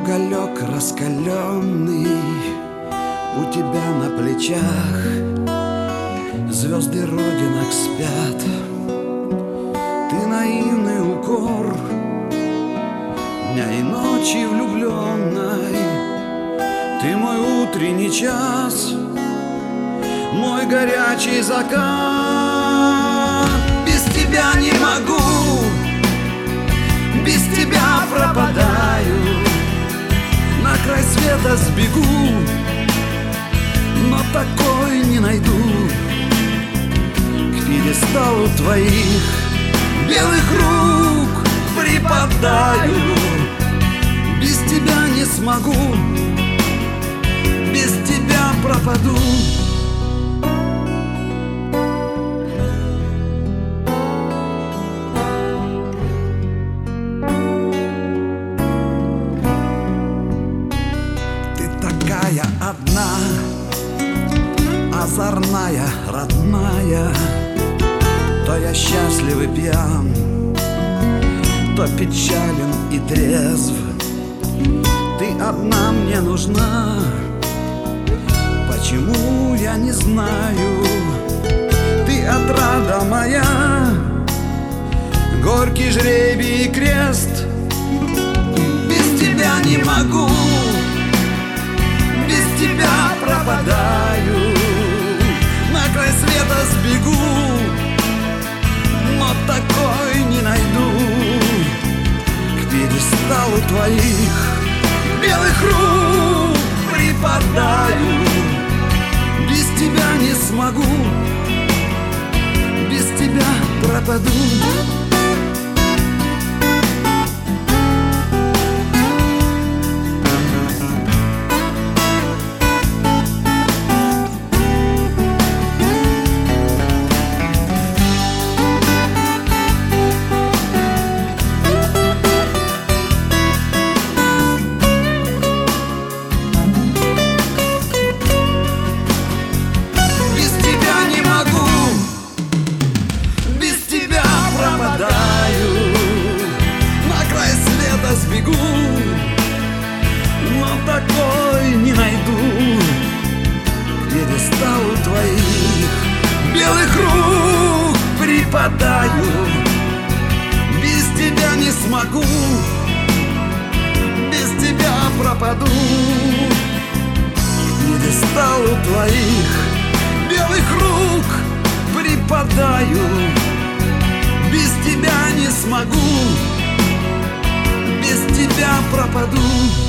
уголек раскаленный у тебя на плечах. Звезды родинок спят. Ты наивный укор дня и ночи влюбленной. Ты мой утренний час, мой горячий закат. Без тебя не могу, без тебя пропадаю. На край света сбегу, но такой не найду. К пьедесталу твоих белых рук припадаю. Без тебя не смогу, без тебя пропаду. Одна, озорная, родная, то я счастлив и пьян, то печален и трезв. Ты одна мне нужна, почему я не знаю. Ты отрада моя, горький жребий и крест. Без тебя не могу, без тебя пропадаю. На край света сбегу, но такой не найду. К пьедесталу твоих белых рук припадаю. Без тебя не смогу, без тебя пропаду. Сбегу, но такой не найду. К пьедесталу твоих белых рук припадаю. Без тебя не смогу, без тебя пропаду. К пьедесталу твоих белых рук припадаю. Без тебя не смогу, без тебя пропаду.